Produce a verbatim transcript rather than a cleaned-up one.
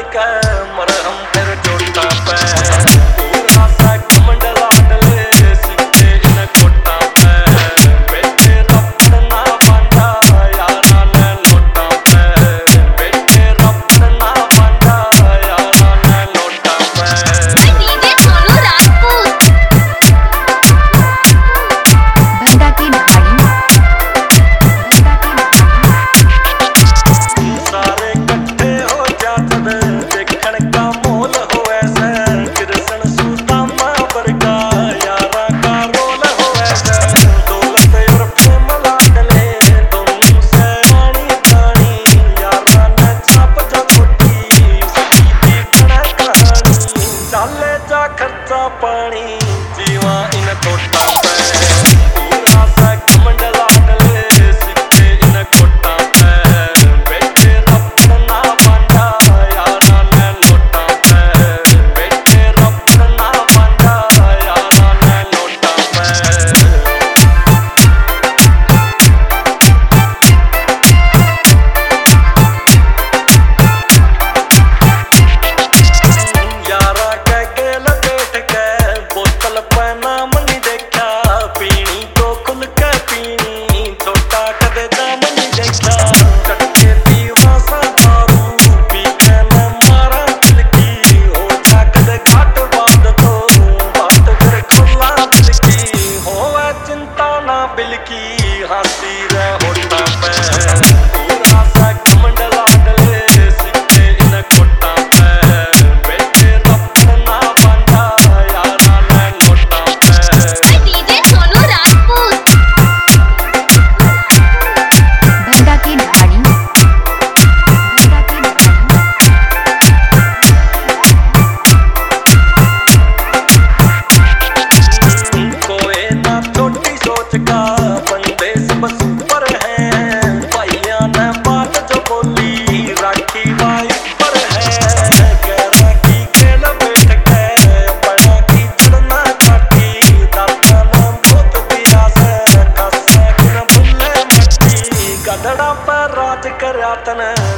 के मरहम फिर जोटा पे पूरा सा कमंड लाडले सिक्के इन कोटा पे बेटे रपड़ ना बांधा यारा ने लोटा पे बेटे रपड़ ना बांधा यारा ने लोटा पे डीजे सोनू राजपूत बंदा की ढाड़ी सारे इकट्ठे हो जाते देखण का मोल हो ऐसे कृष्ण सुदामा वर्गा यारा का रोल हो ऐसे दौलत और प्रेम लाडले दोनों से रानी रानी यारा ने छाप जा छोटी उसकी दी बना कहानी चाले जा खर्चा पानी जीवा इन तोटा पे पूरा सा कमंड लाडले सिक्के इन कोटा पे बेटे रपड़ ना बांधा यारा ने लोटा पे बेटे रपड़ ना बांधा यारा ने लोटा पे यारा के गेल बैठ के बोतल पे नाम नहीं देखा पीनी तो खुल के पीनी छोटा कदे दाम नहीं देखा कट्टे पीवा सा दारू पी के न मारा दिल की हो जा कदे घाट बात तो बात फिर खुला दिल की होवे चिंता ना बिल की हंसी रे होटा पे पूरा सा कमंड लाडले सिक्के इन कोटा पे बेटे रपड़ ना बांधा यारा ने लोटा पे डीजे सोनू राजपूत बंदा की ढाड़ी बंदा की ढाड़ी कोई ना छोटी सोच का बंदे सब सुपर हैं भैया ने बात जो बोली राखी भाई पर है गहरा की खेल बैठ के बड़ा की चढ़ना काटी दादा ने बहुत दिया से कसे गुन भुले मट्टी गधड़ा पर राज कर तन